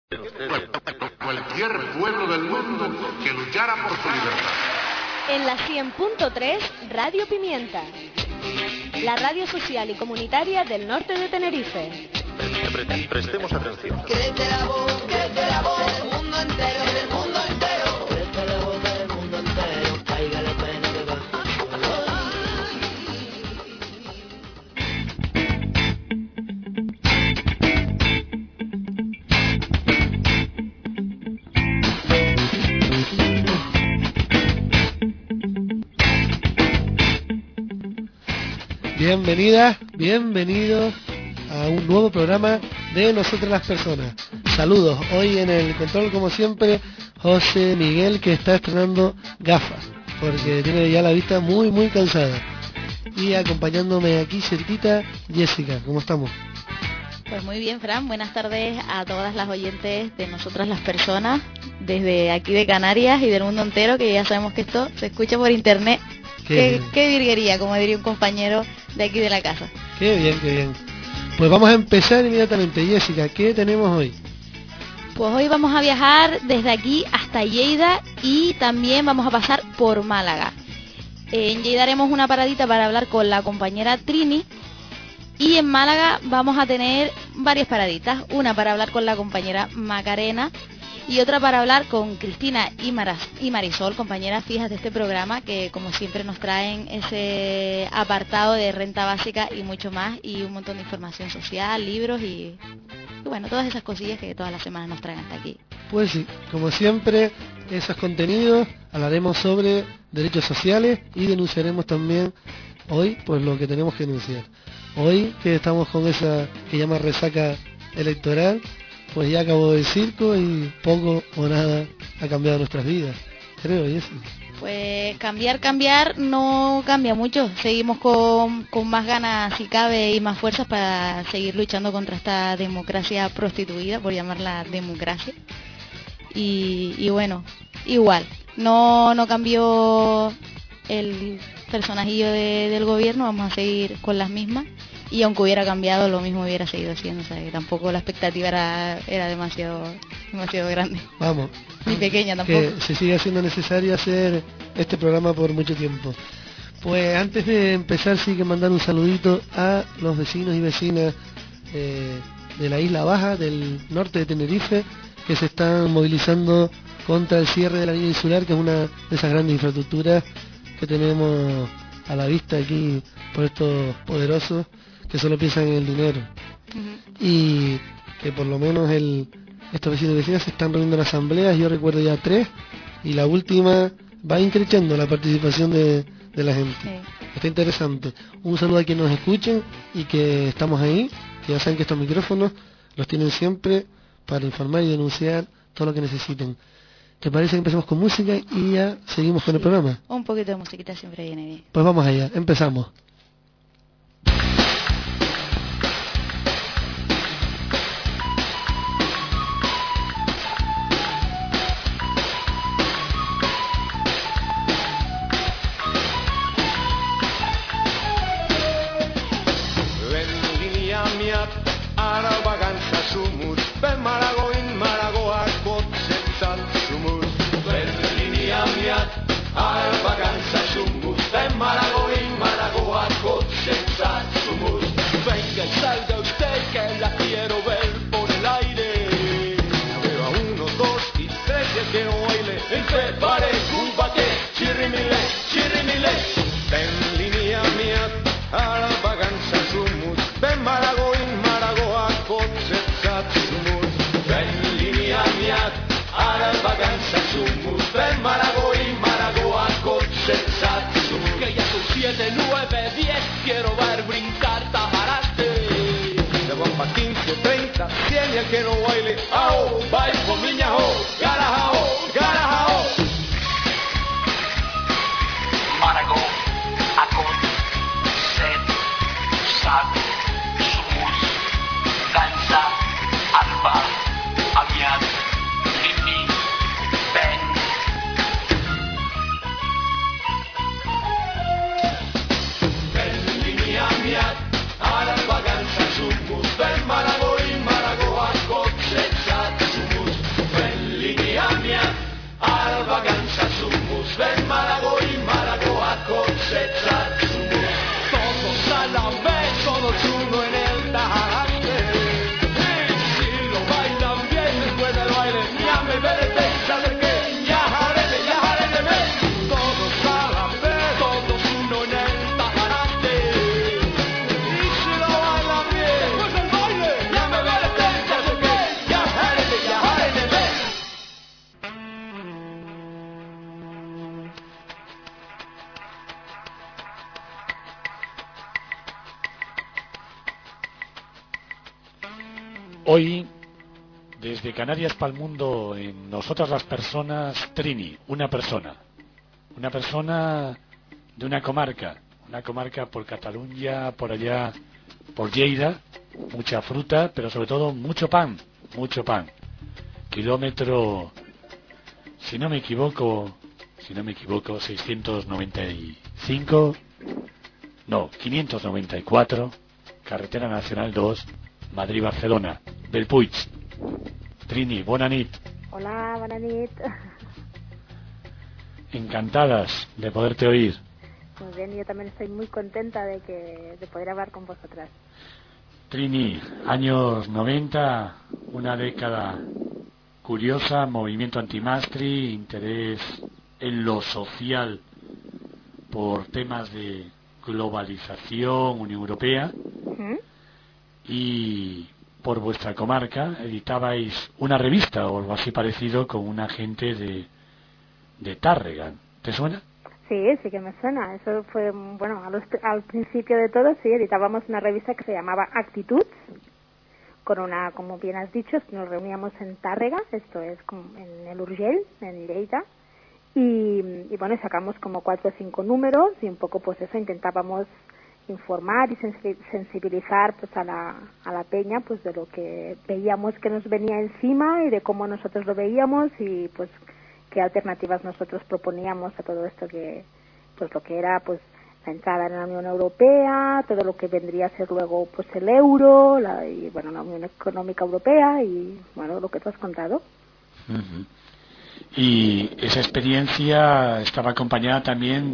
Cualquier pueblo del mundo que luchara por su libertad. En la 100.3, Radio Pimienta, la radio social y comunitaria del norte de Tenerife. Prestemos atención. Crece la voz del mundo entero, del mundo entero. Crece la voz del mundo entero, caiga la pena que va. Bienvenidas, bienvenidos a un nuevo programa de Nosotras las Personas. Saludos, hoy en el control como siempre José Miguel, que está estrenando gafas porque tiene ya la vista muy cansada, y acompañándome aquí cerquita Jessica. ¿Cómo estamos? Pues muy bien, Fran, buenas tardes a todas las oyentes de Nosotras las Personas desde aquí de Canarias y del mundo entero, que ya sabemos que esto se escucha por internet. Qué virguería, como diría un compañero de aquí de la casa. Qué bien. Pues vamos a empezar inmediatamente. Jessica, ¿qué tenemos hoy? Pues hoy vamos a viajar desde aquí hasta Lleida y también vamos a pasar por Málaga. En Lleida haremos una paradita para hablar con la compañera Trini, y en Málaga vamos a tener varias paraditas, una para hablar con la compañera Macarena y otra para hablar con Cristina y Marisol, compañeras fijas de este programa, que como siempre nos traen ese apartado de renta básica y mucho más, y un montón de información social, libros y bueno, todas esas cosillas que todas las semanas nos traen hasta aquí. Pues sí, como siempre, esos contenidos, hablaremos sobre derechos sociales y denunciaremos también hoy pues lo que tenemos que denunciar. Hoy que estamos con esa que llama resaca electoral, pues ya acabó el circo y poco o nada ha cambiado nuestras vidas, creo, Jessy. Pues cambiar no cambia mucho. Seguimos con más ganas, si cabe, y más fuerzas para seguir luchando contra esta democracia prostituida, por llamarla democracia. Y bueno, igual, no cambió el personajillo del gobierno, vamos a seguir con las mismas. Y aunque hubiera cambiado, lo mismo hubiera seguido siendo, o sea, que tampoco la expectativa era demasiado grande. Vamos. Ni pequeña tampoco. Que se sigue haciendo necesario hacer este programa por mucho tiempo. Pues antes de empezar, sí que mandar un saludito a los vecinos y vecinas de la Isla Baja, del norte de Tenerife, que se están movilizando contra el cierre de la línea insular, que es una de esas grandes infraestructuras que tenemos a la vista aquí por estos poderosos que solo piensan en el dinero. Uh-huh. Y que por lo menos estos vecinos y vecinas se están reuniendo en asambleas, yo recuerdo ya 3, y la última va increciendo la participación de la gente. Sí. Está interesante. Un saludo a quienes nos escuchen y que estamos ahí, que ya saben que estos micrófonos los tienen siempre para informar y denunciar todo lo que necesiten. ¿Te parece que empecemos con música y ya seguimos con el programa? Un poquito de musiquita siempre viene bien. Pues vamos allá, empezamos. Venga y salga usted que la quiero ver por el aire. Pero a 1, 2 y 3 ya que no baile. El prepare, cúmbate, chirrimile. Ven línea mía, a la vaganza sumus. Ven Marago, a coche sumus. Ven línea mía, a la vaganza sumus. Ven Marago, a coche sumus. Que ya son 7, 9, 10, quiero ver brincar tajarate. De bomba 15, 30, 100 y el que no baile, ao, baile con miña ho, garajao. Marago, Acon, Set, Sat, Sumus, Danza, Alba, Amiat, Mimi, Ben. Ben Mimi Amiat, a la vaganza Sumus, Ben Marago, Acon, Set, Sat. Hoy, desde Canarias para el mundo, en Nosotras las Personas, Trini, una persona de una comarca por Cataluña, por allá, por Lleida, mucha fruta, pero sobre todo mucho pan. Kilómetro, si no me equivoco, 594, carretera nacional 2, Madrid-Barcelona, Bellpuig. Trini, bona nit. Hola, bona nit. Encantadas de poderte oír. Muy bien, yo también estoy muy contenta de poder hablar con vosotras. Trini, años 90, una década curiosa, movimiento antimastri, interés en lo social por temas de globalización, Unión Europea, y por vuestra comarca editabais una revista o algo así parecido con una gente de Tárrega. ¿Te suena? Sí que me suena. Eso fue, bueno, al principio de todo, sí, editábamos una revista que se llamaba Actituds, con una, como bien has dicho, nos reuníamos en Tárrega, esto es en el Urgell, en Lleida, y bueno, sacamos como 4 o 5 números y un poco pues eso, intentábamos informar y sensibilizar pues a la peña pues de lo que veíamos que nos venía encima y de cómo nosotros lo veíamos y pues qué alternativas nosotros proponíamos a todo esto que pues lo que era pues la entrada en la Unión Europea, todo lo que vendría a ser luego pues el euro, la Unión Económica Europea y bueno, lo que tú has contado. Uh-huh. Y esa experiencia estaba acompañada también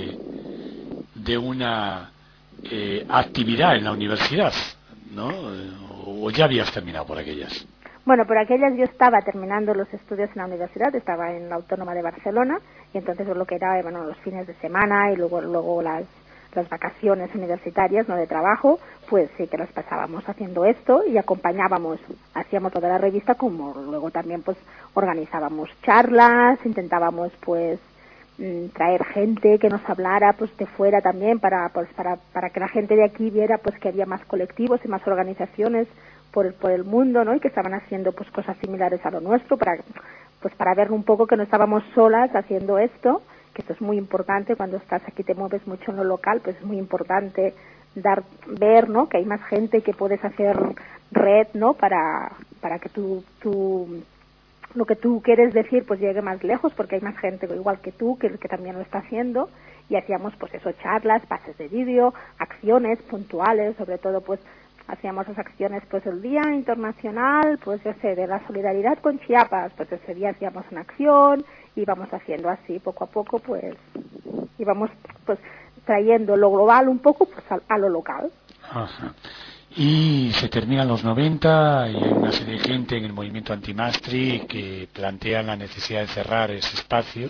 de una actividad en la universidad, ¿no? ¿O ya habías terminado por aquellas? Bueno, por aquellas yo estaba terminando los estudios en la universidad, estaba en la Autónoma de Barcelona y entonces lo que era los fines de semana y luego las vacaciones universitarias, no de trabajo, pues sí que las pasábamos haciendo esto y hacíamos toda la revista, como luego también pues organizábamos charlas, intentábamos pues traer gente que nos hablara pues de fuera también para que la gente de aquí viera pues que había más colectivos y más organizaciones por el mundo, ¿no? Y que estaban haciendo pues cosas similares a lo nuestro para ver un poco que no estábamos solas haciendo esto, que esto es muy importante cuando estás aquí, te mueves mucho en lo local, pues es muy importante ver, ¿no? Que hay más gente, que puedes hacer red, ¿no? Para que tú lo que tú quieres decir pues llegue más lejos, porque hay más gente igual que tú que también lo está haciendo, y hacíamos pues eso, charlas, pases de vídeo, acciones puntuales, sobre todo pues hacíamos las acciones pues el Día Internacional, pues yo sé, de la solidaridad con Chiapas, pues ese día hacíamos una acción, íbamos haciendo así poco a poco, pues íbamos pues trayendo lo global un poco pues a lo local. Ajá. Y se terminan los 90 y hay una serie de gente en el movimiento antimastri que plantean la necesidad de cerrar ese espacio,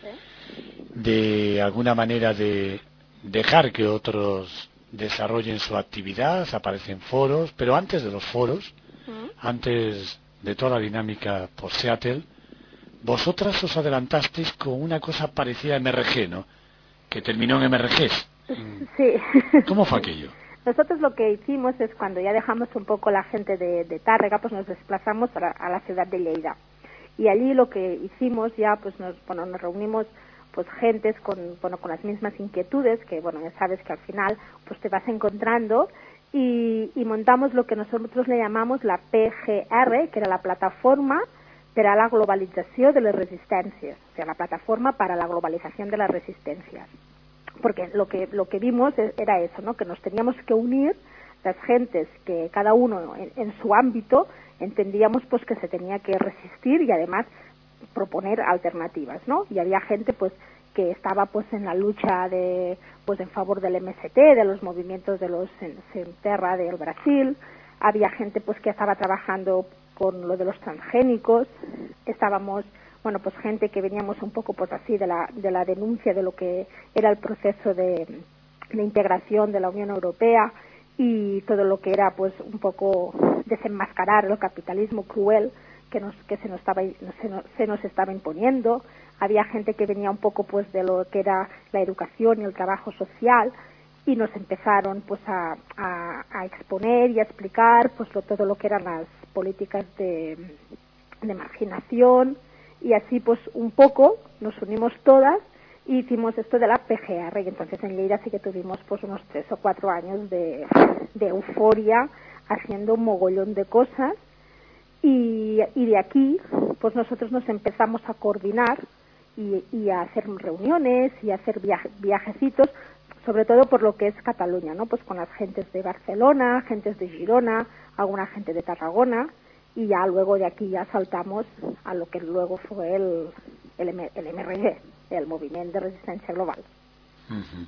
de alguna manera de dejar que otros desarrollen su actividad, aparecen foros, pero antes de los foros, antes de toda la dinámica por Seattle, vosotras os adelantasteis con una cosa parecida a MRG, ¿no? Que terminó en MRG. Sí. ¿Cómo fue aquello? Nosotros lo que hicimos es, cuando ya dejamos un poco la gente de Tárrega, pues nos desplazamos a la ciudad de Lleida. Y allí lo que hicimos ya, pues nos reunimos pues gentes con las mismas inquietudes, que bueno, ya sabes que al final pues te vas encontrando, y montamos lo que nosotros le llamamos la PGR, que era la Plataforma para la Globalització de les Resistències, o sea, la Plataforma para la Globalización de las Resistencias. Porque lo que vimos era eso, ¿no? Que nos teníamos que unir las gentes, que cada uno en su ámbito entendíamos pues que se tenía que resistir y además proponer alternativas, ¿no? Y había gente pues que estaba pues en la lucha pues en favor del MST, de los movimientos de los Senterra del Brasil, había gente pues que estaba trabajando con lo de los transgénicos, estábamos pues gente que veníamos un poco pues así de la denuncia de lo que era el proceso de integración de la Unión Europea y todo lo que era pues un poco desenmascarar el capitalismo cruel que se nos estaba imponiendo. Había gente que venía un poco pues de lo que era la educación y el trabajo social, y nos empezaron pues a exponer y a explicar pues todo lo que eran las políticas de marginación, y así pues un poco nos unimos todas y hicimos esto de la PGR, y entonces en Lleida sí que tuvimos pues unos 3 o 4 años de euforia haciendo un mogollón de cosas, y de aquí pues nosotros nos empezamos a coordinar y a hacer reuniones y a hacer viajecitos, sobre todo por lo que es Cataluña, ¿no? Pues con las gentes de Barcelona, gentes de Girona, alguna gente de Tarragona, y ya luego de aquí ya saltamos a lo que luego fue el MRG, el Movimiento de Resistencia Global. Uh-huh.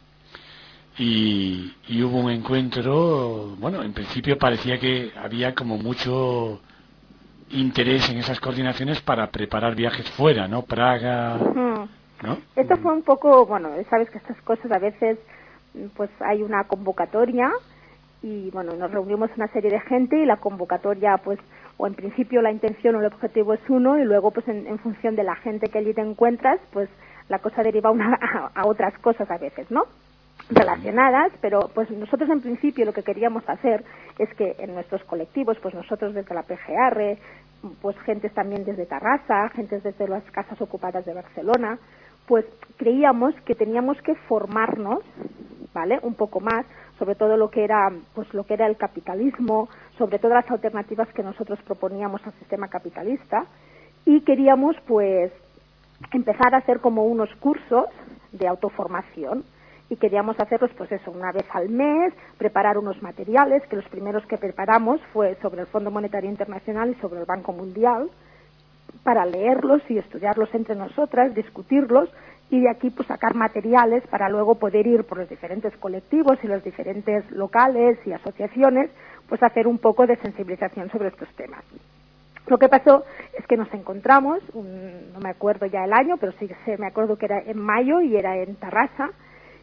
Y hubo un encuentro, bueno, en principio parecía que había como mucho interés en esas coordinaciones para preparar viajes fuera, ¿no? Praga, ¿no? Esto fue un poco, bueno, sabes que estas cosas a veces, pues hay una convocatoria y, bueno, nos reunimos una serie de gente y la convocatoria, pues, o en principio la intención o el objetivo es uno y luego, pues, en función de la gente que allí te encuentras, pues, la cosa deriva a otras cosas a veces, ¿no? Relacionadas, pero pues nosotros en principio lo que queríamos hacer es que en nuestros colectivos, pues nosotros desde la PGR, pues gentes también desde Tarrasa, gentes desde las casas ocupadas de Barcelona, pues creíamos que teníamos que formarnos, ¿vale? Un poco más sobre todo lo que era el capitalismo, sobre todo las alternativas que nosotros proponíamos al sistema capitalista, y queríamos pues empezar a hacer como unos cursos de autoformación. Y queríamos hacerlos, pues eso, una vez al mes, preparar unos materiales, que los primeros que preparamos fue sobre el Fondo Monetario Internacional y sobre el Banco Mundial, para leerlos y estudiarlos entre nosotras, discutirlos, y de aquí pues sacar materiales para luego poder ir por los diferentes colectivos y los diferentes locales y asociaciones, pues hacer un poco de sensibilización sobre estos temas. Lo que pasó es que nos encontramos, no me acuerdo ya el año, pero sí me acuerdo que era en mayo y era en Tarrasa,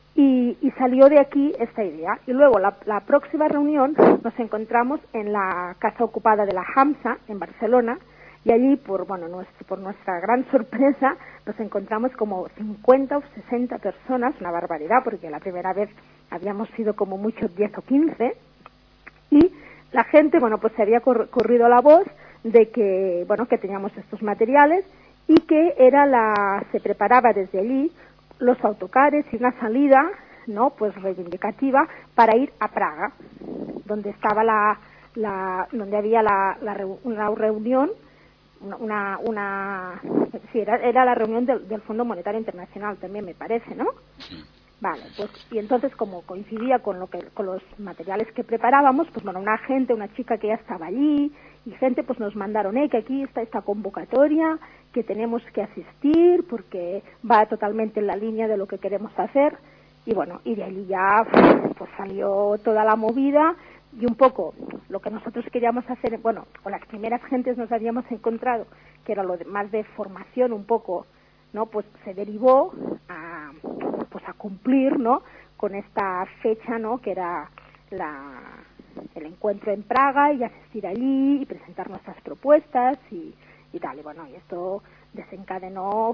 y salió de aquí esta idea. Y luego la próxima reunión nos encontramos en la casa ocupada de la Hamsa, en Barcelona, y allí, por nuestra gran sorpresa, nos encontramos como 50 o 60 personas, una barbaridad, porque la primera vez habíamos sido como mucho 10 o 15, y la gente, pues se había corrido la voz de que, que teníamos estos materiales, y que se preparaba desde allí los autocares y una salida, pues reivindicativa, para ir a Praga, donde estaba donde había una reunión, era la reunión del Fondo Monetario Internacional también, me parece, ¿no? Sí. Vale, pues, y entonces como coincidía con los materiales que preparábamos, pues una chica que ya estaba allí, y gente pues nos mandaron, que aquí está esta convocatoria, que tenemos que asistir porque va totalmente en la línea de lo que queremos hacer, y de allí ya pues salió toda la movida, y un poco lo que nosotros queríamos hacer, con las primeras gentes nos habíamos encontrado, que era lo más de formación un poco, pues se derivó a cumplir, con esta fecha, que era el encuentro en Praga, y asistir allí y presentar nuestras propuestas y tal. Y esto desencadenó,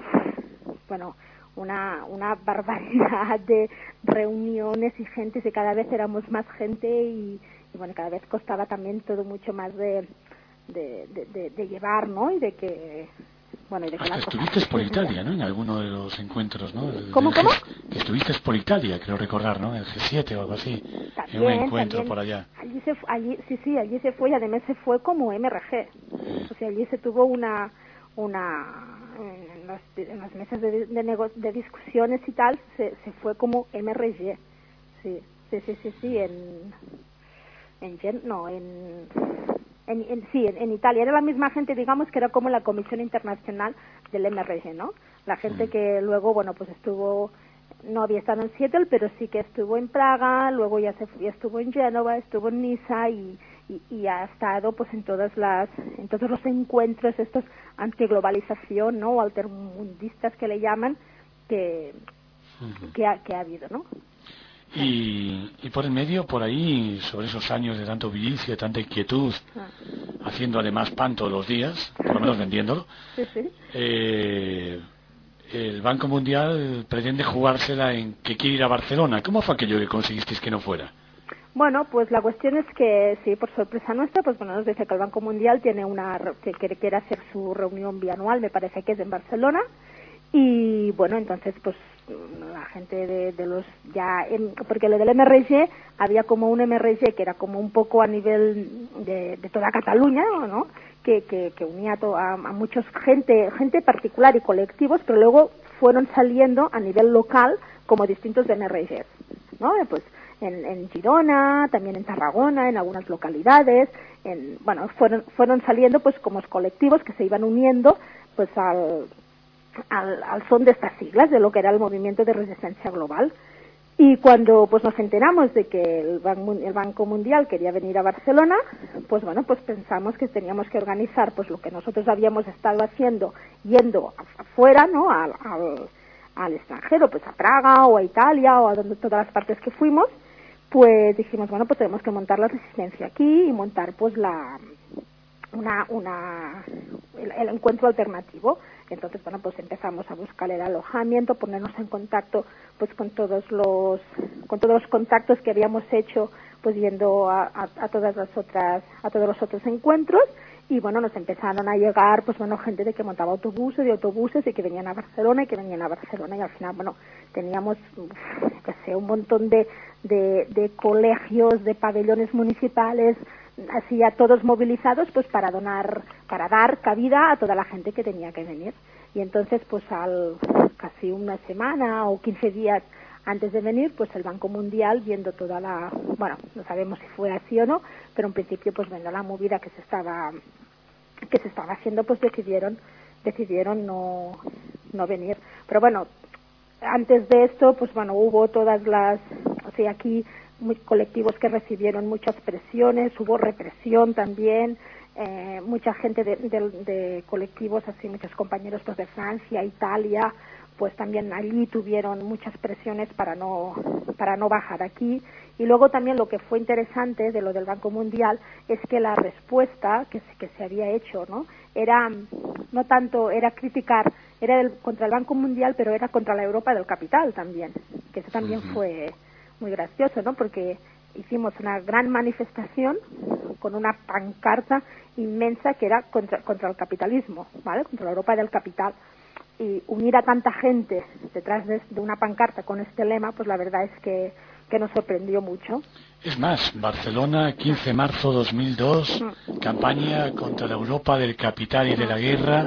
una barbaridad de reuniones y gentes, y cada vez éramos más gente y cada vez costaba también todo mucho más de llevar, y de que estuviste por Italia, ¿no? En alguno de los encuentros, ¿no? ¿Cómo? Que estuviste por Italia, creo recordar, ¿no? El G7 o algo así. También, en un encuentro por allá. Allí se fue, y además se fue como MRG. O sea, allí se tuvo en las mesas de discusiones y tal, se fue como MRG. Sí, en Italia. Era la misma gente, digamos, que era como la Comisión Internacional del MRG, ¿no? La gente que luego, pues no había estado en Seattle, pero sí que estuvo en Praga, luego ya estuvo en Génova, estuvo en Niza y ha estado pues en todos los encuentros estos antiglobalización, ¿no? O altermundistas que le llaman, que ha habido, ¿no? Y por el medio, por ahí, sobre esos años de tanto bullicio, de tanta inquietud, haciendo además pan todos los días, por lo menos vendiéndolo, sí. el Banco Mundial pretende jugársela en que quiere ir a Barcelona. ¿Cómo fue aquello que conseguisteis que no fuera? Bueno, pues la cuestión es que, sí, por sorpresa nuestra, pues bueno, nos dice que el Banco Mundial tiene que quiere hacer su reunión bianual, me parece que es en Barcelona, y bueno, entonces pues la gente de los porque lo del MRG, había como un MRG que era como un poco a nivel de toda Cataluña, ¿no? Que unía a muchos gente particular y colectivos, pero luego fueron saliendo a nivel local como distintos MRGs, ¿no? Pues en Girona, también en Tarragona, en algunas localidades, fueron saliendo pues como colectivos que se iban uniendo pues al son de estas siglas, de lo que era el movimiento de resistencia global. Y cuando pues nos enteramos de que el Banco Mundial quería venir a Barcelona, pues bueno, pues pensamos que teníamos que organizar pues lo que nosotros habíamos estado haciendo, yendo afuera, ¿no? Al extranjero, pues a Praga o a Italia o a todas las partes que fuimos. Pues dijimos, bueno, pues tenemos que montar la resistencia aquí y montar pues el encuentro alternativo. Entonces, bueno, pues empezamos a buscar el alojamiento, ponernos en contacto pues con todos los contactos que habíamos hecho pues yendo a todos los otros encuentros. Y bueno, nos empezaron a llegar pues bueno, gente de que montaba autobuses y que venían a Barcelona y al final, bueno, teníamos un montón de colegios, de pabellones municipales, así a todos movilizados pues para dar cabida a toda la gente que tenía que venir. Y entonces pues casi una semana o 15 días antes de venir, pues el Banco Mundial, viendo no sabemos si fue así o no, pero en principio pues viendo la movida que se estaba haciendo, pues decidieron no venir. Pero bueno, antes de esto, pues bueno, hubo aquí colectivos que recibieron muchas presiones, hubo represión también, mucha gente de colectivos, así muchos compañeros pues de Francia, Italia, pues también allí tuvieron muchas presiones para no bajar aquí. Y luego también lo que fue interesante de lo del Banco Mundial es que la respuesta que se había hecho, ¿no? Era criticar, contra el Banco Mundial, pero era contra la Europa del capital también, que eso también fue muy gracioso, ¿no? Porque hicimos una gran manifestación con una pancarta inmensa que era contra el capitalismo, ¿vale? Contra la Europa del capital. Y unir a tanta gente detrás de una pancarta con este lema, pues la verdad es que nos sorprendió mucho. Es más, Barcelona, 15 de marzo 2002, campaña contra la Europa del capital y de la guerra,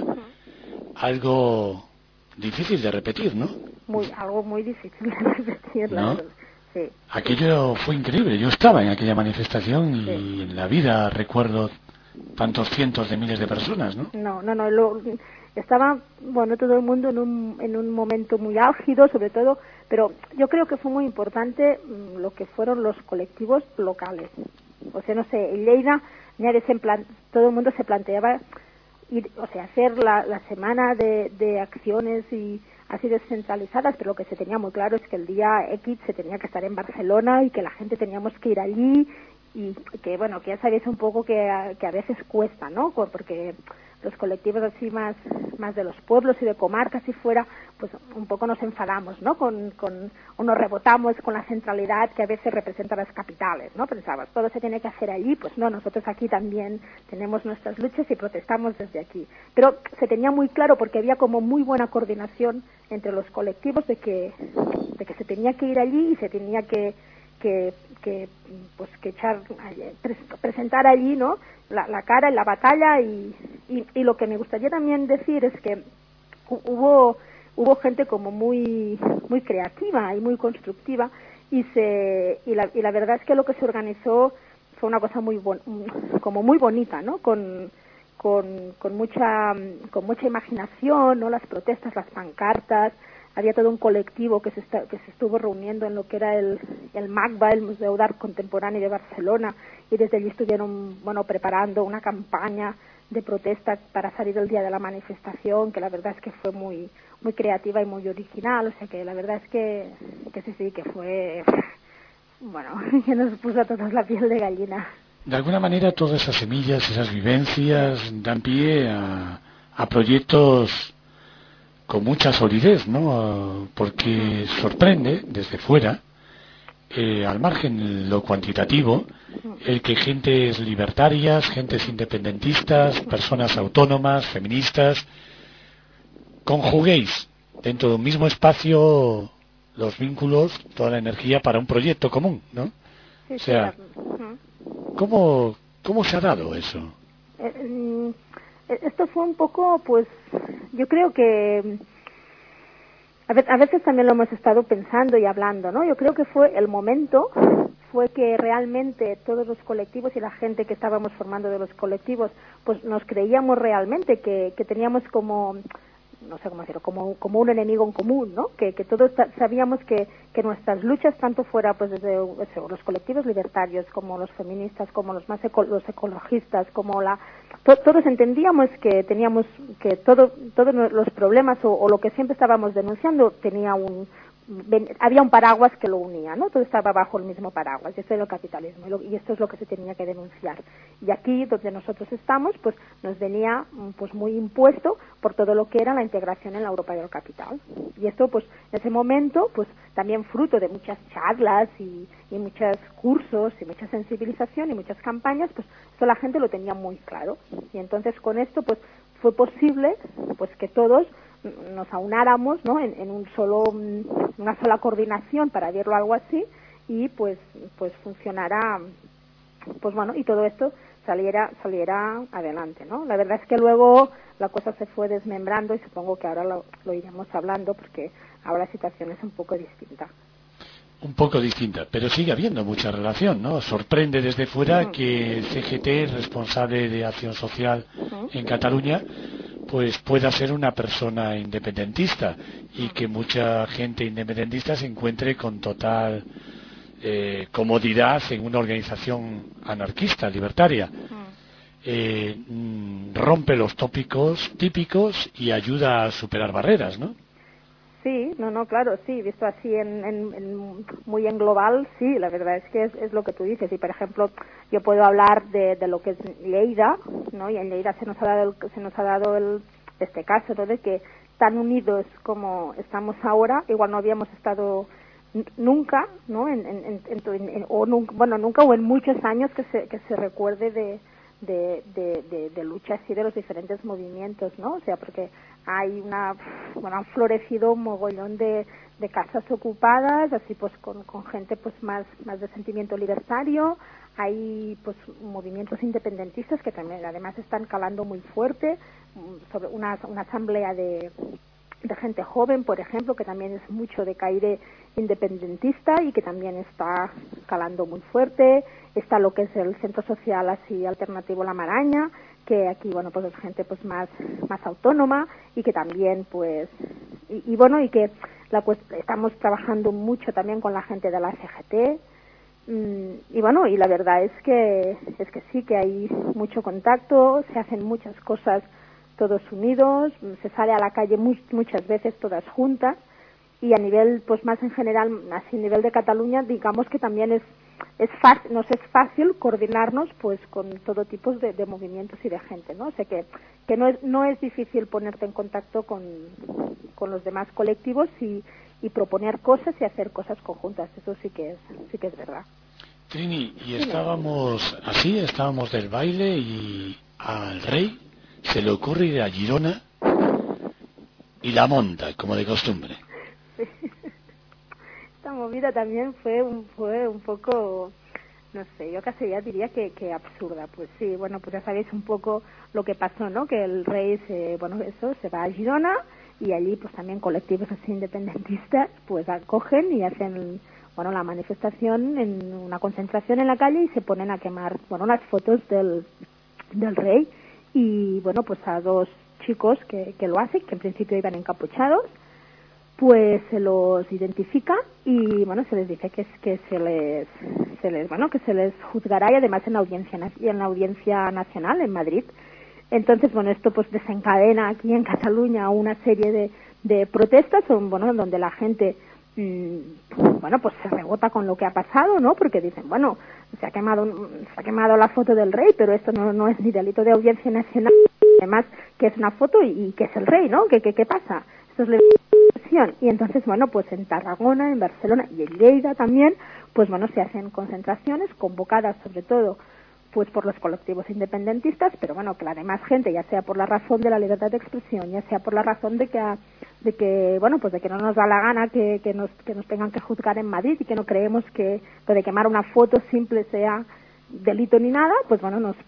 algo difícil de repetir, ¿no? Algo muy difícil de repetir, la verdad. Sí. Aquello fue increíble, yo estaba en aquella manifestación y en la vida recuerdo tantos cientos de miles de personas, ¿no? No, estaba, bueno, todo el mundo en un momento muy álgido, sobre todo, pero yo creo que fue muy importante lo que fueron los colectivos locales. O sea, no sé, en Lleida todo el mundo se planteaba hacer la semana de acciones y así descentralizadas, pero lo que se tenía muy claro es que el día X se tenía que estar en Barcelona y que la gente teníamos que ir allí y que, bueno, que ya sabéis un poco que a veces cuesta, ¿no? Porque los colectivos así más de los pueblos y de comarcas y fuera, pues un poco nos enfadamos, ¿no? O nos rebotamos con la centralidad que a veces representa las capitales, ¿no? Pensabas, todo se tiene que hacer allí, pues no, nosotros aquí también tenemos nuestras luchas y protestamos desde aquí. Pero se tenía muy claro, porque había como muy buena coordinación entre los colectivos de que se tenía que ir allí y se tenía que presentar allí, ¿no? La cara en la batalla y lo que me gustaría también decir es que hubo gente como muy creativa y muy constructiva y la verdad es que lo que se organizó fue una cosa muy bonita, ¿no? Con mucha imaginación, ¿no? Las protestas, las pancartas. Había todo un colectivo que se estuvo reuniendo en lo que era el MACBA, el Museo d'Art Contemporáneo de Barcelona, y desde allí estuvieron, bueno, preparando una campaña de protesta para salir el día de la manifestación, que la verdad es que fue muy creativa y muy original. O sea que la verdad es que sí, que fue, bueno, que nos puso a todos la piel de gallina. De alguna manera todas esas semillas, esas vivencias dan pie a proyectos con mucha solidez, ¿no? Porque sorprende desde fuera, al margen lo cuantitativo, el que gentes libertarias, gentes independentistas, personas autónomas, feministas, conjuguéis dentro de un mismo espacio los vínculos, toda la energía para un proyecto común, ¿no? Sí, o sea, ¿cómo se ha dado eso? Esto fue un poco, pues, yo creo que a veces también lo hemos estado pensando y hablando, ¿no? Yo creo que fue el momento, fue que realmente todos los colectivos y la gente que estábamos formando de los colectivos, pues nos creíamos realmente que teníamos como, no sé cómo decirlo, como un enemigo en común, ¿no? Que todos sabíamos que nuestras luchas, tanto fuera pues desde los colectivos libertarios, como los feministas, como los los ecologistas, como todos entendíamos que teníamos que todos los problemas o lo que siempre estábamos denunciando había un paraguas que lo unía, ¿no? Todo estaba bajo el mismo paraguas, y esto era el capitalismo, y esto es lo que se tenía que denunciar. Y aquí, donde nosotros estamos, pues nos venía pues muy impuesto por todo lo que era la integración en la Europa del capital. Y esto, pues, en ese momento, pues, también fruto de muchas charlas y muchos cursos y mucha sensibilización y muchas campañas, pues, esto la gente lo tenía muy claro. Y entonces, con esto, pues, fue posible, pues, que todos nos aunáramos, ¿no? en una sola coordinación para verlo algo así, y pues funcionara, pues bueno, y todo esto saliera adelante, ¿no? La verdad es que luego la cosa se fue desmembrando, y supongo que ahora lo iremos hablando, porque ahora la situación es un poco distinta. Un poco distinta, pero sigue habiendo mucha relación, ¿no? Sorprende desde fuera que el CGT, responsable de acción social en Cataluña, pues pueda ser una persona independentista, y que mucha gente independentista se encuentre con total comodidad en una organización anarquista, libertaria. Rompe los tópicos típicos y ayuda a superar barreras, ¿no? Sí, claro, sí, visto así muy en global, sí, la verdad es que es lo que tú dices. Y por ejemplo, yo puedo hablar de lo que es Lleida, ¿no? Y en Lleida se nos ha dado este caso, ¿no? De que tan unidos como estamos ahora, igual no habíamos estado nunca, ¿no? Nunca o en muchos años que se recuerde de lucha así de los diferentes movimientos, ¿no? O sea, porque han florecido un mogollón de casas ocupadas, así pues con gente pues más de sentimiento libertario. Hay pues movimientos independentistas que también además están calando muy fuerte, sobre una asamblea de gente joven, por ejemplo, que también es mucho de caire independentista y que también está calando muy fuerte. Está lo que es el centro social así alternativo La Maraña, que aquí, bueno, pues es gente pues más autónoma, y que también pues y que estamos trabajando mucho también con la gente de la CGT. Y bueno, y la verdad es que sí, que hay mucho contacto, se hacen muchas cosas todos unidos, se sale a la calle muchas veces todas juntas, y a nivel pues más en general, así a nivel de Cataluña, digamos que también nos es fácil coordinarnos pues con todo tipo de movimientos y de gente, ¿no? O sea que no es difícil ponerte en contacto con los demás colectivos y proponer cosas y hacer cosas conjuntas. Eso sí que es verdad. Trini, y estábamos del baile, y al rey se le ocurre ir a Girona y la monta, como de costumbre. Sí. Esta movida también fue un poco, no sé, yo casi ya diría que absurda. Pues sí, bueno, pues ya sabéis un poco lo que pasó, ¿no? Que el rey se va a Girona, y allí pues también colectivos así independentistas pues acogen y hacen, bueno, la manifestación, en una concentración en la calle, y se ponen a quemar, bueno, las fotos del rey. Y bueno, pues a dos chicos que lo hacen, que en principio iban encapuchados, pues se los identifica, y bueno, se les dice que se les juzgará, y además en la audiencia nacional en Madrid. Entonces, bueno, esto pues desencadena aquí en Cataluña una serie de protestas, donde la gente pues se rebota con lo que ha pasado, ¿no? Porque dicen, bueno, se ha quemado la foto del rey, pero esto no es ni delito de audiencia nacional. Además, que es una foto y que es el rey, ¿no? ¿Qué pasa? estos libros de expresión. Y entonces, bueno, pues en Tarragona, en Barcelona y en Lleida también, pues bueno, se hacen concentraciones convocadas sobre todo pues por los colectivos independentistas, pero bueno, que la demás gente, ya sea por la razón de la libertad de expresión, ya sea por la razón de que bueno, pues de que no nos da la gana que nos tengan que juzgar en Madrid y que no creemos que lo de quemar una foto simple sea delito ni nada, pues bueno, nos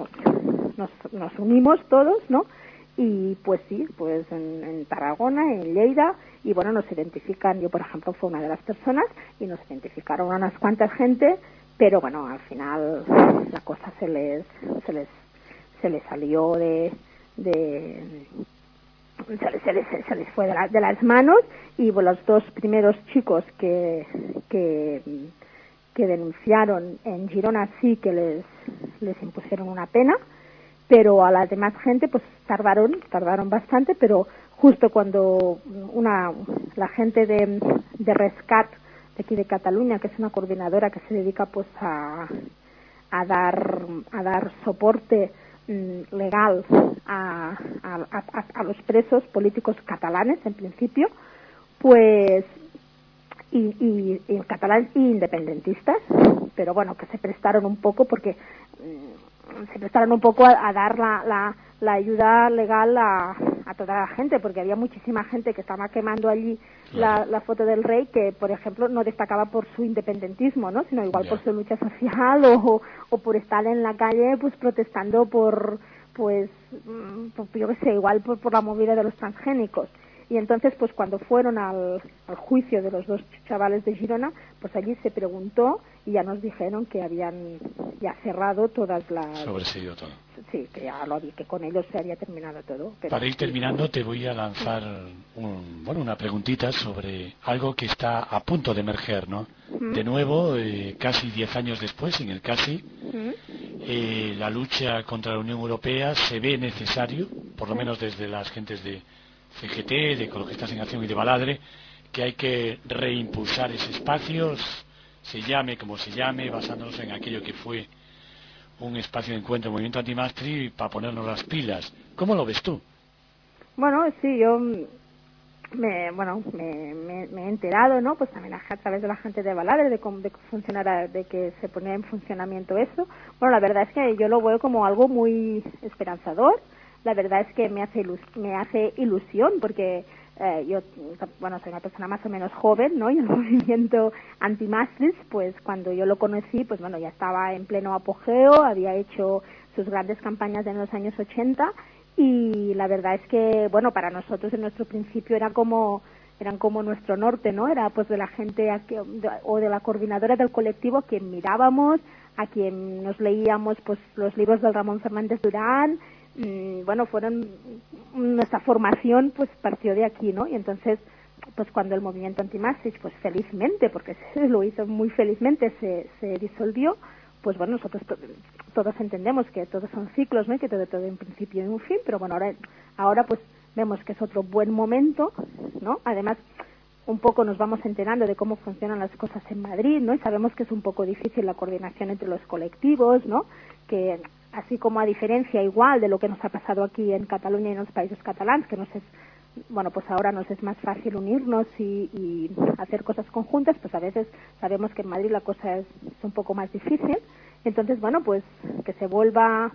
unimos todos, ¿no? Y pues sí, pues en Tarragona, en Lleida, y bueno, nos identifican, yo por ejemplo fue una de las personas, y nos identificaron unas cuantas gente, pero bueno, al final la cosa se les salió se les fue de las manos, y bueno, los dos primeros chicos que denunciaron en Girona sí que les impusieron una pena, pero a la demás gente pues tardaron bastante, pero justo cuando la gente de Rescat de aquí de Cataluña, que es una coordinadora que se dedica pues a dar soporte legal a los presos políticos catalanes en principio, pues y catalanes e independentistas, pero bueno, que se prestaron un poco porque a dar la ayuda legal a toda la gente, porque había muchísima gente que estaba quemando allí la foto del rey, que por ejemplo no destacaba por su independentismo, ¿no? Sino igual por su lucha social o por estar en la calle pues protestando por yo qué sé, igual por la movida de los transgénicos. Y entonces, pues cuando fueron al juicio de los dos chavales de Girona, pues allí se preguntó y ya nos dijeron que habían ya cerrado todas las... Sobreseído todo. Sí, que con ellos se había terminado todo. Pero para ir terminando, te voy a lanzar una preguntita sobre algo que está a punto de emerger, ¿no? De nuevo, casi 10 años después, en el casi, la lucha contra la Unión Europea se ve necesario, por lo menos desde las gentes de CGT, de Ecologistas en Acción y de Baladre, que hay que reimpulsar ese espacio, se llame como se llame, basándonos en aquello que fue un espacio de encuentro, movimiento antimastri, para ponernos las pilas. ¿Cómo lo ves tú? Bueno, sí, yo me he enterado, ¿no? Pues también a través de la gente de Baladre de que se pone en funcionamiento eso. Bueno, la verdad es que yo lo veo como algo muy esperanzador. La verdad es que me hace ilusión porque yo, bueno, soy una persona más o menos joven, ¿no? Y el movimiento antimastris, pues cuando yo lo conocí, pues bueno, ya estaba en pleno apogeo, había hecho sus grandes campañas en los años 80 y la verdad es que, bueno, para nosotros en nuestro principio eran como nuestro norte, ¿no? Era pues de la gente o de la coordinadora del colectivo a quien mirábamos, a quien nos leíamos pues los libros del Ramón Fernández Durán. Bueno, nuestra formación pues partió de aquí, ¿no? Y entonces pues cuando el movimiento antimastris pues felizmente, porque se lo hizo muy felizmente, se disolvió, pues bueno, nosotros todos entendemos que todos son ciclos, ¿no? Y que todo en principio y un fin, pero bueno, ahora pues vemos que es otro buen momento, ¿no? Además un poco nos vamos enterando de cómo funcionan las cosas en Madrid, ¿no? Y sabemos que es un poco difícil la coordinación entre los colectivos, ¿no? Que así como a diferencia igual de lo que nos ha pasado aquí en Cataluña y en los países catalanes, que pues ahora nos es más fácil unirnos y hacer cosas conjuntas, pues a veces sabemos que en Madrid la cosa es un poco más difícil. Entonces, bueno, pues que se vuelva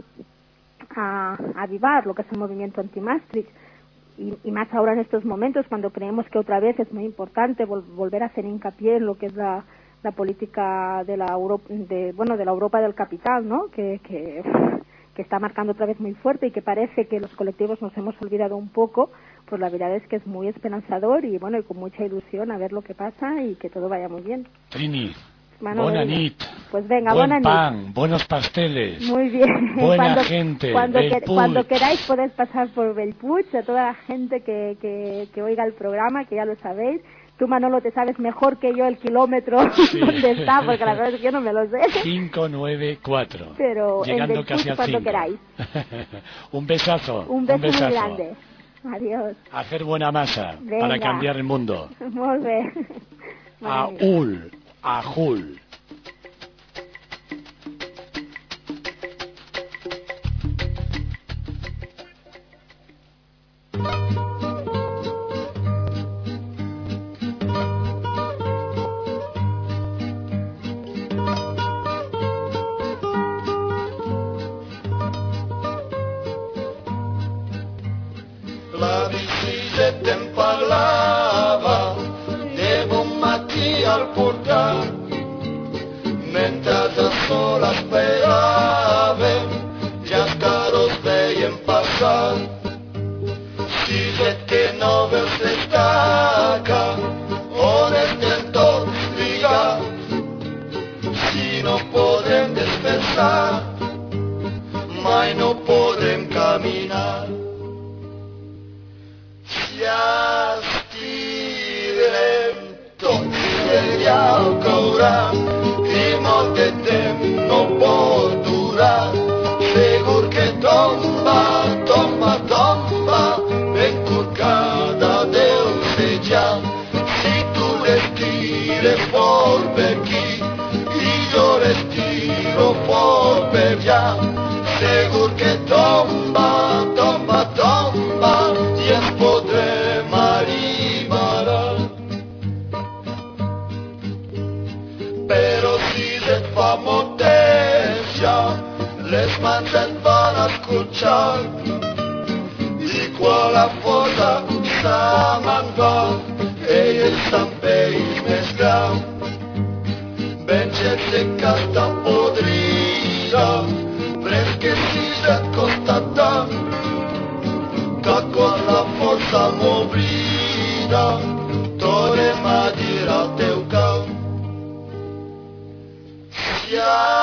a avivar lo que es el movimiento antimastris y más ahora en estos momentos cuando creemos que otra vez es muy importante volver a hacer hincapié en lo que es la política de la Europa del capital, ¿no? Que está marcando otra vez muy fuerte y que parece que los colectivos nos hemos olvidado un poco, pues la verdad es que es muy esperanzador y bueno, y con mucha ilusión a ver lo que pasa y que todo vaya muy bien. Trini, buena nit. Pues venga, buen buena pan, nit. buenos pasteles. Muy bien. Buena gente. Cuando queráis podéis pasar por Bellpuig, a toda la gente que oiga el programa, que ya lo sabéis. Tú, Manolo, te sabes mejor que yo el kilómetro donde está, porque la verdad es que yo no me lo sé. 594. Pero llegando en casi al 5. cuando queráis. Un besazo. Un beso muy grande. Adiós. Hacer buena masa. Venga. Para cambiar el mundo. Muy bien. Ajul. bici se te empalava de bon matí al portal, mentre a sola esperàvem, ja els carros veiem passar. Si que no veus destaca, on estem tots lligats, si no podem despertar, mai no podrem caminar. Si estirem tots ja ho caurà i molt de temps no pot durar. Segur que tomba, tomba, tomba, ben corcada deu ser ja. Si tu l'estires fort per aquí i jo l'estiro fort per allà, segur que tomba, tomba, tomba i ens podrem alliberar. Però si et fa molt temps ja, les mans et van escorxar i quan la força se me'n va, ell també és més gran. Ben gent seca està podrida, però que si et costa tant, que quan la força m'oblida, tornem a dir al teu cap. Si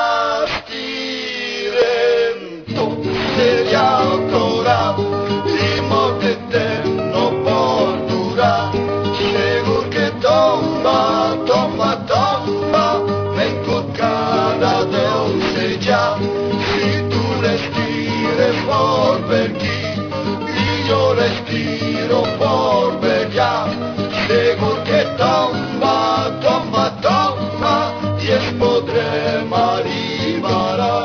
estirem tot, ja ho caurà i molt de temps no pot durar. Segur que tomba, tomba, tomba, ben corcada deu ser ja. Si tu l'estires fort per aquí i jo l'estiro fort per allà, segur que tomba, tomba, tomba i ens podrem alliberar.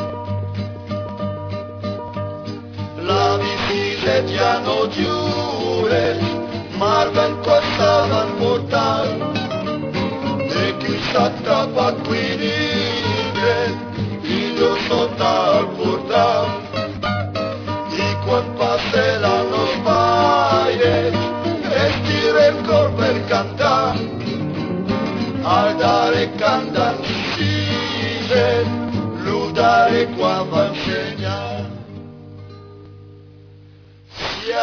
La bicicleta ja no jures, Marben costaven portar, de cristat cap a equilibri i jo sota el portal. I quan passe la nos balles, estira el cor per cantar, al dare cantan siset, l'udare quan va ensenyar. Si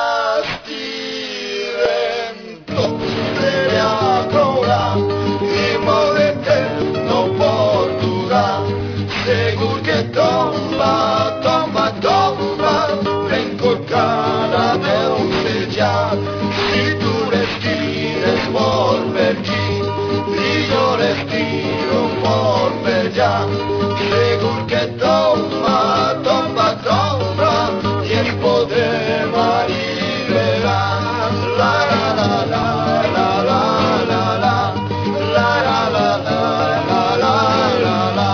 estirem tot, ja caurà i molt de temps no pot durar. Segur que tomba, tomba, tomba, ben corcada deu ser ja. Si tu l'estires fort per aquí i jo l'estiro fort per allà, segur que tomba, tomba, tomba i ens podrem alliberar. La la la la la la la la la la la la la la la.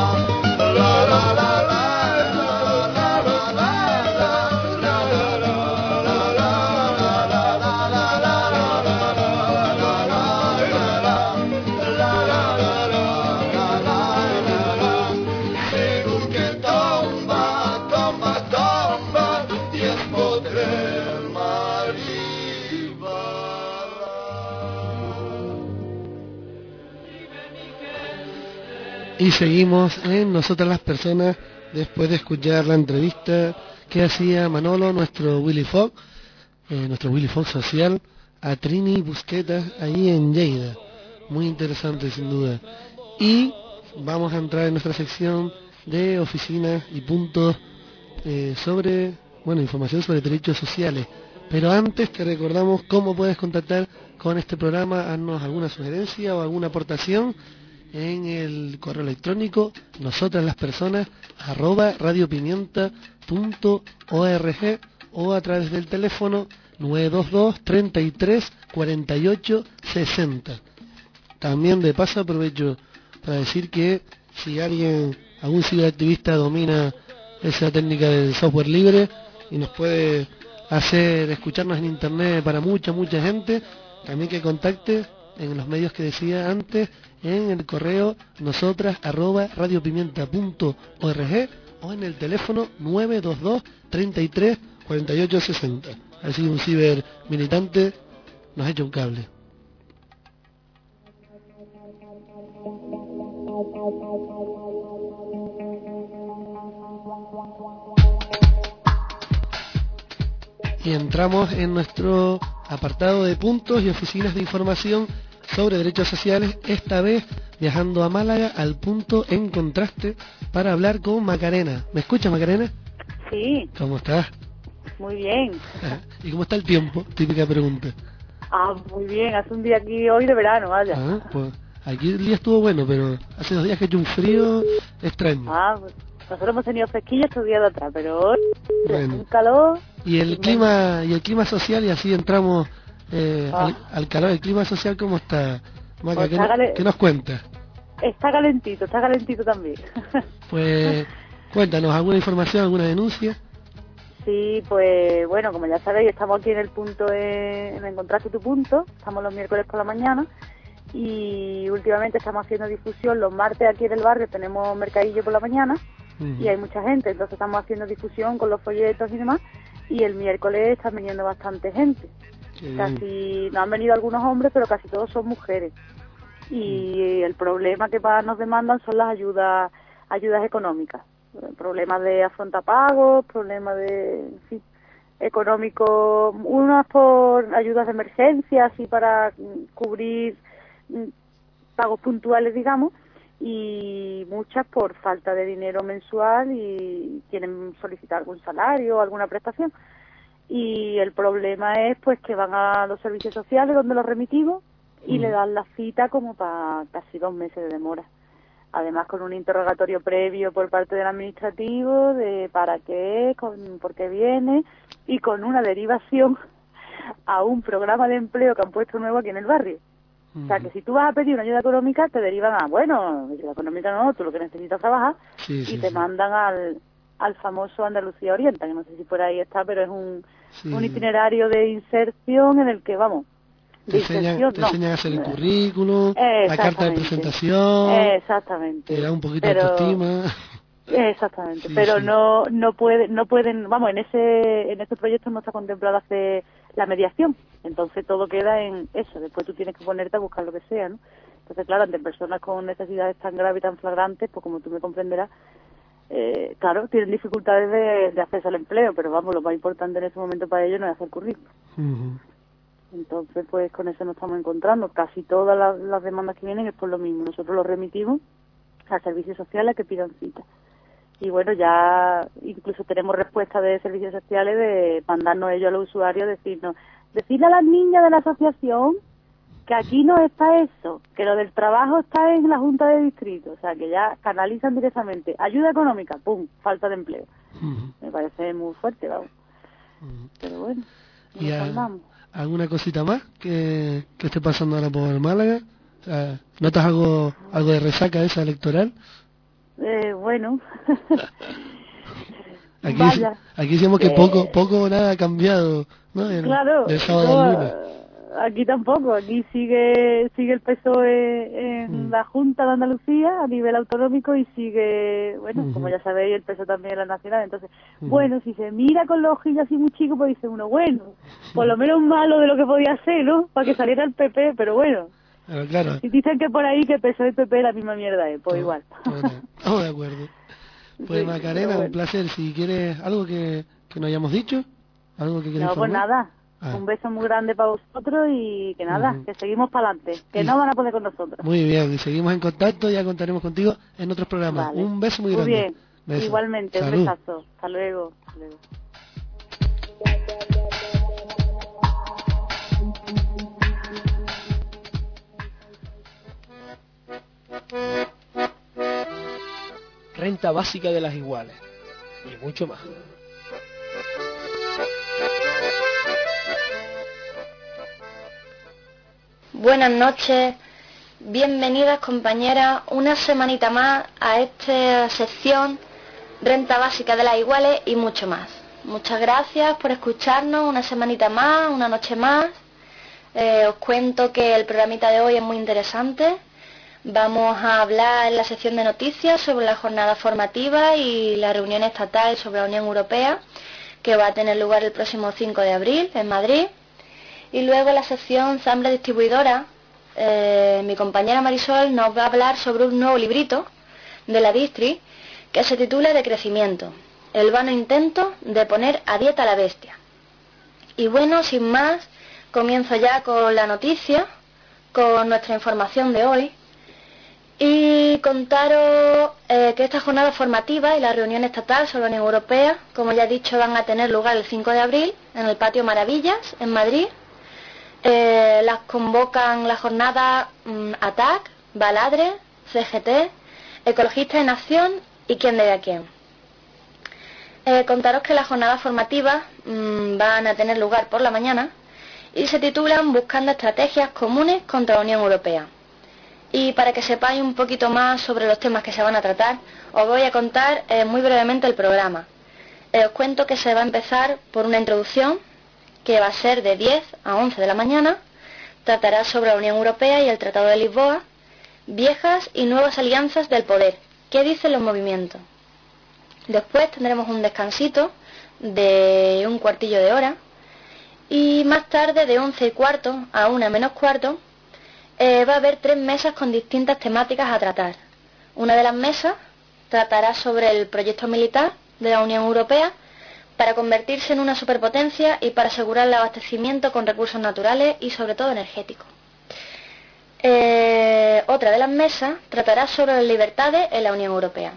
Y seguimos en Nosotras las Personas después de escuchar la entrevista que hacía Manolo, nuestro Willy Fox social, a Trini Busquetas ahí en Lleida. Muy interesante sin duda. Y vamos a entrar en nuestra sección de oficinas y puntos sobre, información sobre derechos sociales. Pero antes te recordamos cómo puedes contactar con este programa, haznos alguna sugerencia o alguna aportación en el correo electrónico nosotraslaspersonas@radiopimienta.org o a través del teléfono 922 33 48 60. También de paso aprovecho para decir que si algún ciberactivista domina esa técnica del software libre y nos puede hacer escucharnos en internet para mucha gente, también que contacte en los medios que decía antes, en el correo nosotras@radiopimienta.org o en el teléfono 922 33 48 60. ha sido un ciber militante, nos echa un cable. Y entramos en nuestro apartado de puntos y oficinas de información sobre derechos sociales, esta vez viajando a Málaga al punto En Contraste para hablar con Macarena. ¿Me escuchas, Macarena? Sí. ¿Cómo estás? Muy bien. ¿Y cómo está el tiempo? Típica pregunta. Muy bien, hace un día aquí hoy de verano, vaya. Pues aquí el día estuvo bueno, pero hace 2 días que ha hecho un frío extraño. Pues nosotros hemos tenido fresquillo estos días de atrás, pero hoy un calor. Y el clima social, y así entramos al calor. El clima social, ¿cómo está, Maca? ¿Qué nos cuentas? Está calentito también. Pues cuéntanos, ¿alguna información, alguna denuncia? Sí, pues bueno, como ya sabéis, estamos aquí en el punto en Encontraste tu punto, estamos los miércoles por la mañana y últimamente estamos haciendo difusión. Los martes aquí en el barrio tenemos mercadillo por la mañana y hay mucha gente, entonces estamos haciendo difusión con los folletos y demás, y el miércoles están viniendo bastante gente. Casi, no han venido algunos hombres, pero casi todos son mujeres. Y el problema que más nos demandan son las ayudas económicas. Problemas de afrontapagos, problemas de económicos, unas por ayudas de emergencia, así para cubrir pagos puntuales, digamos, y muchas por falta de dinero mensual y quieren solicitar algún salario o alguna prestación. Y el problema es pues que van a los servicios sociales donde los remitimos y le dan la cita como para casi 2 meses de demora. Además con un interrogatorio previo por parte del administrativo de para qué, por qué viene, y con una derivación a un programa de empleo que han puesto nuevo aquí en el barrio. O sea, que si tú vas a pedir una ayuda económica, te derivan a, bueno, ayuda económica no, tú lo que necesitas es trabajar, y te mandan al famoso Andalucía Orienta, que no sé si por ahí está, pero es un itinerario de inserción en el que, vamos, te enseñan a hacer el currículum, la carta de presentación, te da un poquito de autoestima. Exactamente, pero no pueden, vamos, en este proyecto no está contemplado hacer la mediación, entonces todo queda en eso, después tú tienes que ponerte a buscar lo que sea, ¿no? Entonces, claro, ante personas con necesidades tan graves y tan flagrantes, pues como tú me comprenderás, claro, tienen dificultades de acceso al empleo, pero vamos, lo más importante en ese momento para ellos no es hacer currículum. Entonces, pues con eso nos estamos encontrando. Casi todas las demandas que vienen es por lo mismo. Nosotros los remitimos a servicios sociales que pidan cita. Y bueno, ya incluso tenemos respuestas de servicios sociales de mandarnos ellos a los usuarios, decirle a las niñas de la asociación que aquí no está eso, que lo del trabajo está en la Junta de Distrito. O sea, que ya canalizan directamente. Ayuda económica, ¡pum!, falta de empleo. Me parece muy fuerte, vamos. Pero bueno, nos andamos. ¿Alguna cosita más que esté pasando ahora por Málaga? O sea, ¿notas algo de resaca esa electoral? Bueno. Aquí decimos que poco o nada ha cambiado, ¿no? Claro. Del sábado al lunes. Aquí tampoco, aquí sigue el PSOE en la Junta de Andalucía a nivel autonómico y sigue, bueno, como ya sabéis, el PSOE también en la nacional. Entonces, bueno, si se mira con los ojillos así muy chicos, pues dice uno, bueno, por lo menos malo de lo que podía ser, ¿no? Para que saliera el PP, pero bueno. Claro. Si dicen que por ahí que PSOE y PP la misma mierda es, pues igual. Estamos de acuerdo. Pues sí, Macarena, un placer. Si quieres algo que no hayamos dicho, algo que quieras informar. Pues nada. Un beso muy grande para vosotros y que nada, que seguimos para adelante, que no van a poder con nosotros. Muy bien, y seguimos en contacto, ya contaremos contigo en otros programas. Vale. Un beso muy grande. Muy bien, beso. Igualmente, salud. Un besazo. Hasta luego. Renta básica de las iguales y mucho más. Buenas noches, bienvenidas compañeras, una semanita más a esta sección Renta Básica de las Iguales y mucho más. Muchas gracias por escucharnos una semanita más, una noche más. Os cuento que el programita de hoy es muy interesante. Vamos a hablar en la sección de noticias sobre la jornada formativa y la reunión estatal sobre la Unión Europea. que va a tener lugar el próximo 5 de abril en Madrid. Y luego la sección Zambra Distribuidora, mi compañera Marisol nos va a hablar sobre un nuevo librito de la Distri que se titula De crecimiento, el vano intento de poner a dieta a la bestia. Y bueno, sin más, comienzo ya con la noticia, con nuestra información de hoy, y contaros que esta jornada formativa y la reunión estatal sobre la Unión Europea, como ya he dicho, van a tener lugar el 5 de abril en el Patio Maravillas, en Madrid. Las convocan la jornada ATAC, Baladre, CGT, Ecologistas en Acción y Quién de a quién. Contaros que las jornadas formativas van a tener lugar por la mañana y se titulan Buscando estrategias comunes contra la Unión Europea. Y para que sepáis un poquito más sobre los temas que se van a tratar, os voy a contar muy brevemente el programa. Os cuento que se va a empezar por una introducción que va a ser de 10 a 11 de la mañana. Tratará sobre la Unión Europea y el Tratado de Lisboa, viejas y nuevas alianzas del poder. ¿Qué dicen los movimientos? Después tendremos un descansito de un cuartillo de hora y más tarde de 11:15 a 1:15 va a haber 3 mesas con distintas temáticas a tratar. Una de las mesas tratará sobre el proyecto militar de la Unión Europea para convertirse en una superpotencia y para asegurar el abastecimiento con recursos naturales y sobre todo energéticos. Otra de las mesas tratará sobre las libertades en la Unión Europea.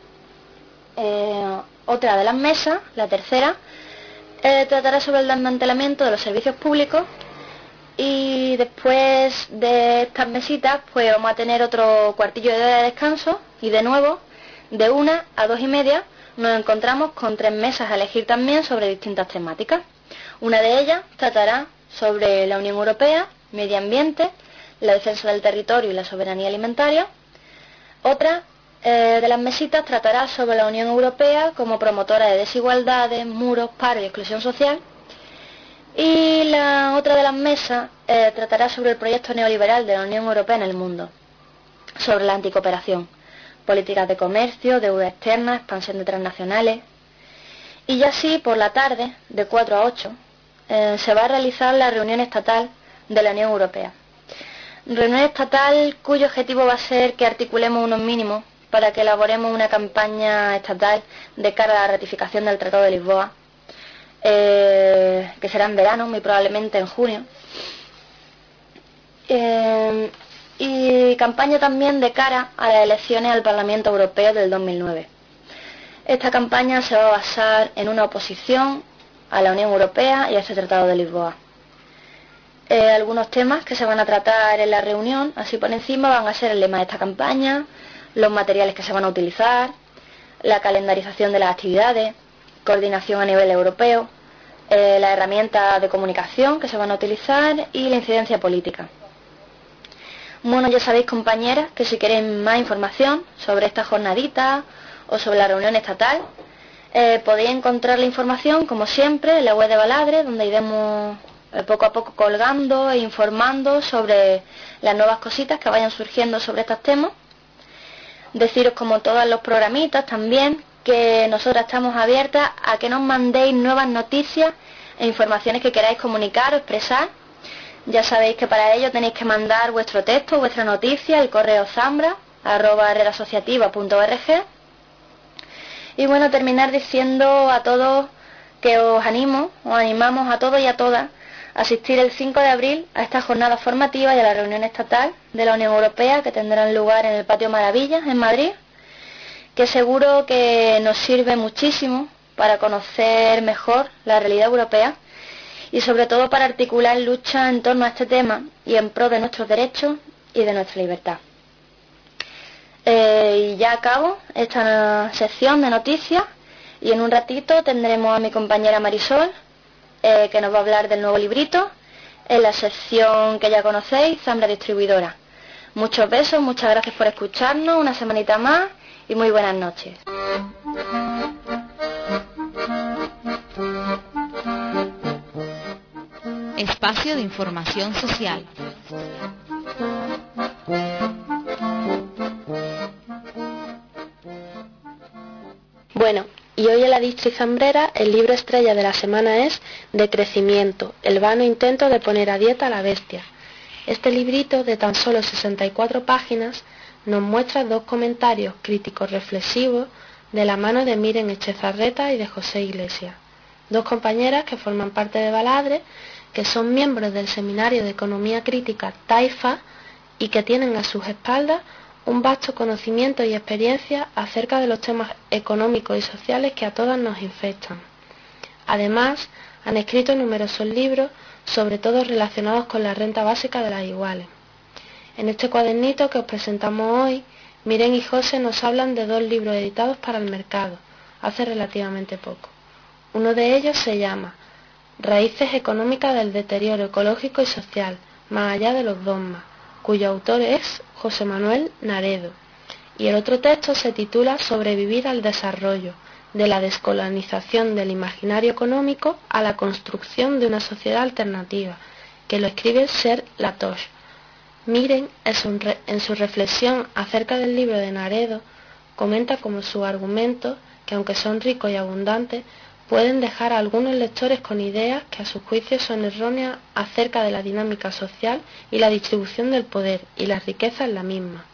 Otra de las mesas, la tercera, tratará sobre el desmantelamiento de los servicios públicos. Y después de estas mesitas pues vamos a tener otro cuartillo de hora de descanso y de nuevo de 1 a 2:30 nos encontramos con 3 mesas a elegir también sobre distintas temáticas. Una de ellas tratará sobre la Unión Europea, medio ambiente, la defensa del territorio y la soberanía alimentaria. Otra de las mesitas tratará sobre la Unión Europea como promotora de desigualdades, muros, paro y exclusión social. Y la otra de las mesas tratará sobre el proyecto neoliberal de la Unión Europea en el mundo, sobre la anticooperación, políticas de comercio, deuda externa, expansión de transnacionales. Y ya así, por la tarde, de 4 a 8, se va a realizar la reunión estatal de la Unión Europea. Reunión estatal cuyo objetivo va a ser que articulemos unos mínimos para que elaboremos una campaña estatal de cara a la ratificación del Tratado de Lisboa, que será en verano, muy probablemente en junio. Y campaña también de cara a las elecciones al Parlamento Europeo del 2009. Esta campaña se va a basar en una oposición a la Unión Europea y a este Tratado de Lisboa. Algunos temas que se van a tratar en la reunión, así por encima, van a ser el lema de esta campaña, los materiales que se van a utilizar, la calendarización de las actividades, coordinación a nivel europeo, las herramientas de comunicación que se van a utilizar y la incidencia política. Bueno, ya sabéis, compañeras, que si queréis más información sobre esta jornadita o sobre la reunión estatal, podéis encontrar la información, como siempre, en la web de Baladre, donde iremos poco a poco colgando e informando sobre las nuevas cositas que vayan surgiendo sobre estos temas. Deciros, como todos los programitas también, que nosotras estamos abiertas a que nos mandéis nuevas noticias e informaciones que queráis comunicar o expresar. Ya sabéis que para ello tenéis que mandar vuestro texto, vuestra noticia, el correo zambra@redasociativa.org. Y bueno, terminar diciendo a todos que os animamos a todos y a todas a asistir el 5 de abril a esta jornada formativa y a la reunión estatal de la Unión Europea que tendrán lugar en el Patio Maravillas, en Madrid, que seguro que nos sirve muchísimo para conocer mejor la realidad europea y sobre todo para articular lucha en torno a este tema y en pro de nuestros derechos y de nuestra libertad. Y ya acabo esta sección de noticias y en un ratito tendremos a mi compañera Marisol, que nos va a hablar del nuevo librito en la sección que ya conocéis, Zambra Distribuidora. Muchos besos, muchas gracias por escucharnos una semanita más y muy buenas noches. Espacio de información social. Bueno, y y hoy en la Distrizambrera el libro estrella de la semana es De crecimiento, el vano intento de poner a dieta a la bestia. Este librito de tan solo 64 páginas nos muestra 2 comentarios críticos reflexivos de la mano de Miren Echezarreta y de José Iglesias, 2 compañeras que forman parte de Baladre, que son miembros del Seminario de Economía Crítica Taifa y que tienen a sus espaldas un vasto conocimiento y experiencia acerca de los temas económicos y sociales que a todas nos infectan. Además, han escrito numerosos libros, sobre todo relacionados con la renta básica de las iguales. En este cuadernito que os presentamos hoy, Miren y José nos hablan de 2 libros editados para el mercado, hace relativamente poco. Uno de ellos se llama Raíces económicas del deterioro ecológico y social, más allá de los dogmas, cuyo autor es José Manuel Naredo. Y el otro texto se titula Sobrevivir al desarrollo, de la descolonización del imaginario económico a la construcción de una sociedad alternativa, que lo escribe Ser Latoche. Miren, en su reflexión acerca del libro de Naredo, comenta como sus argumentos, que aunque son ricos y abundantes, pueden dejar a algunos lectores con ideas que a su juicio son erróneas acerca de la dinámica social y la distribución del poder y la riqueza en la misma.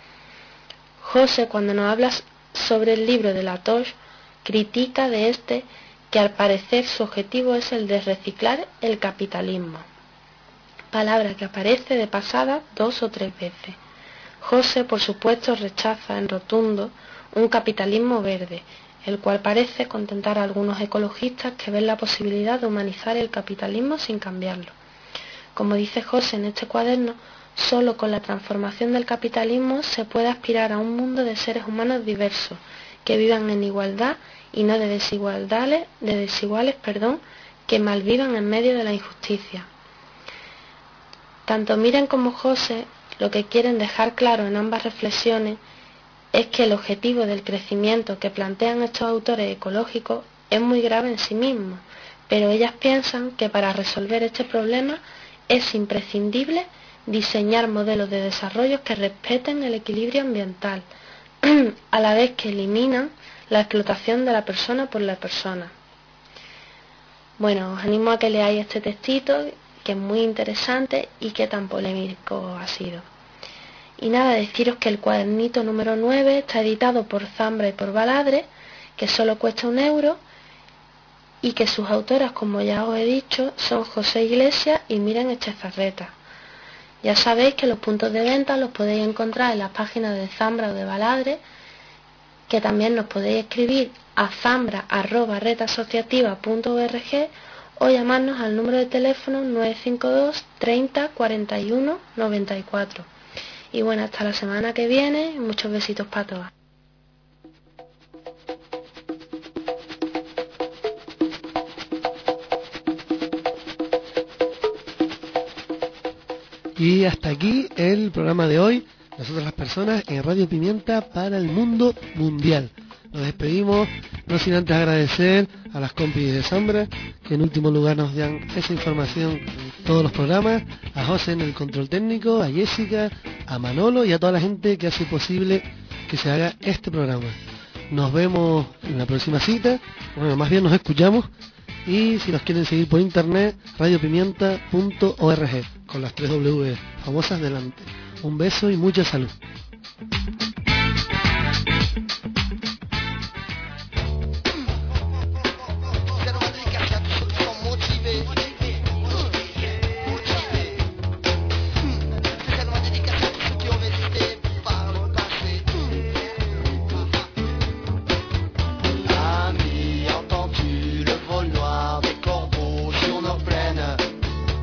José, cuando nos habla sobre el libro de Latoche, critica de este que al parecer su objetivo es el de reciclar el capitalismo, palabra que aparece de pasada 2 o 3 veces. José, por supuesto, rechaza en rotundo un capitalismo verde, el cual parece contentar a algunos ecologistas que ven la posibilidad de humanizar el capitalismo sin cambiarlo. Como dice José en este cuaderno, solo con la transformación del capitalismo se puede aspirar a un mundo de seres humanos diversos, que vivan en igualdad y no de desiguales, que malvivan en medio de la injusticia. Tanto Miren como José lo que quieren dejar claro en ambas reflexiones es que el objetivo del crecimiento que plantean estos autores ecológicos es muy grave en sí mismo, pero ellas piensan que para resolver este problema es imprescindible diseñar modelos de desarrollo que respeten el equilibrio ambiental, a la vez que eliminan la explotación de la persona por la persona. Bueno, os animo a que leáis este textito, que es muy interesante y que tan polémico ha sido. Y nada, deciros que el cuadernito número 9 está editado por Zambra y por Baladre, que solo cuesta 1 euro, y que sus autoras, como ya os he dicho, son José Iglesias y Miren Echezarreta. Ya sabéis que los puntos de venta los podéis encontrar en las páginas de Zambra o de Baladre, que también nos podéis escribir a zambra@retasociativa.org o llamarnos al número de teléfono 952 30 41 94. Y bueno, hasta la semana que viene, muchos besitos para todas. Y hasta aquí el programa de hoy, Nosotras las Personas en Radio Pimienta para el mundo mundial. Nos despedimos, no sin antes agradecer a las compis de Zambra, que en último lugar nos dan esa información en todos los programas, a José en el control técnico, a Jessica, a Manolo y a toda la gente que hace posible que se haga este programa. Nos vemos en la próxima cita, bueno, más bien nos escuchamos, y si nos quieren seguir por internet, radiopimienta.org, con las 3 W famosas delante. Un beso y mucha salud.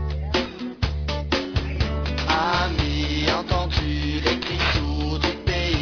Amis, entends-tu les cris sourds du pays?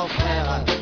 frère.